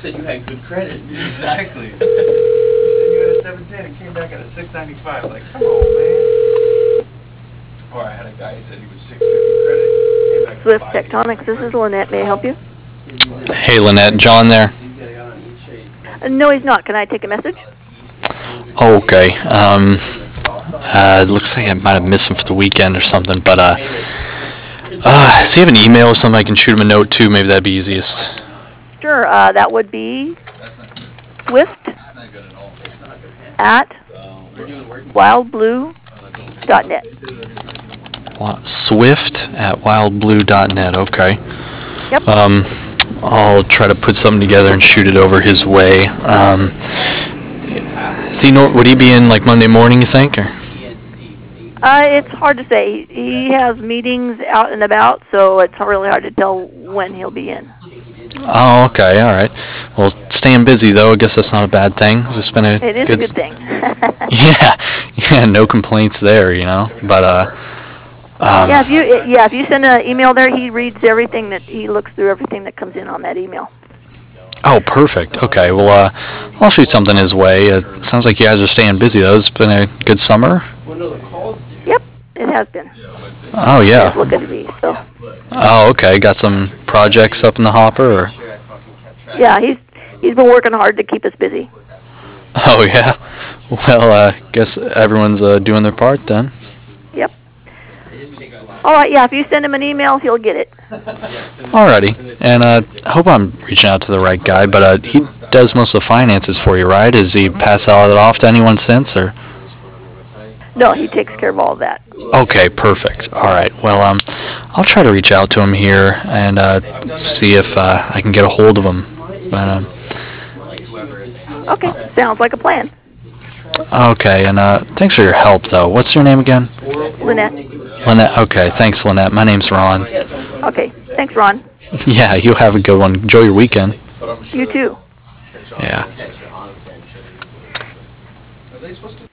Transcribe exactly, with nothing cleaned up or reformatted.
said you had good credit. Exactly. You said you had a seven ten and came back at a six ninety-five. Like, come on, man. Or I had a guy who said he was six fifty credit. Came back at Swift five Tectonics, this is Lynette. May I help you? Hey, Lynette, John there? Uh, no, he's not. Can I take a message? Oh, okay. Um, uh, it looks like I might have missed him for the weekend or something, but, uh, uh, does he have an email or something I can shoot him a note to? Maybe that'd be easiest. Sure, uh, that would be Swift at wildblue dot net. Swift at wildblue dot net, okay. Yep. Um, I'll try to put something together and shoot it over his way. Um, is he, would he be in, like, Monday morning, you think, or? Uh, it's hard to say. He has meetings out and about, so it's really hard to tell when he'll be in. Oh, okay, all right. Well, staying busy, though, I guess that's not a bad thing. It's been a It is good a good thing. yeah, yeah, no complaints there, you know, but, uh, um, yeah, if you yeah if you send an email there, he reads everything that he looks through everything that comes in on that email. Oh, perfect. Okay, well, uh, I'll shoot something his way. It sounds like you guys are staying busy, though. It's been a good summer. Yep, it has been. Oh, yeah. It's looking to be so. Oh, okay. Got some projects up in the hopper, or? Yeah, he's he's been working hard to keep us busy. Oh, yeah. Well, uh, guess everyone's uh, doing their part then. Yep. All right, yeah, if you send him an email, he'll get it. Alrighty. And uh, I hope I'm reaching out to the right guy, but uh, he does most of the finances for you, right? Has he passed all that off to anyone since, or? No, he takes care of all of that. Okay, perfect. All right. Well, um, I'll try to reach out to him here and uh, see if uh, I can get a hold of him. But, um, okay, sounds like a plan. Okay, and uh, thanks for your help, though. What's your name again? Lynette. Lynette. Okay, thanks, Lynette. My name's Ron. Okay, thanks, Ron. Yeah, you have a good one. Enjoy your weekend. You too. Yeah.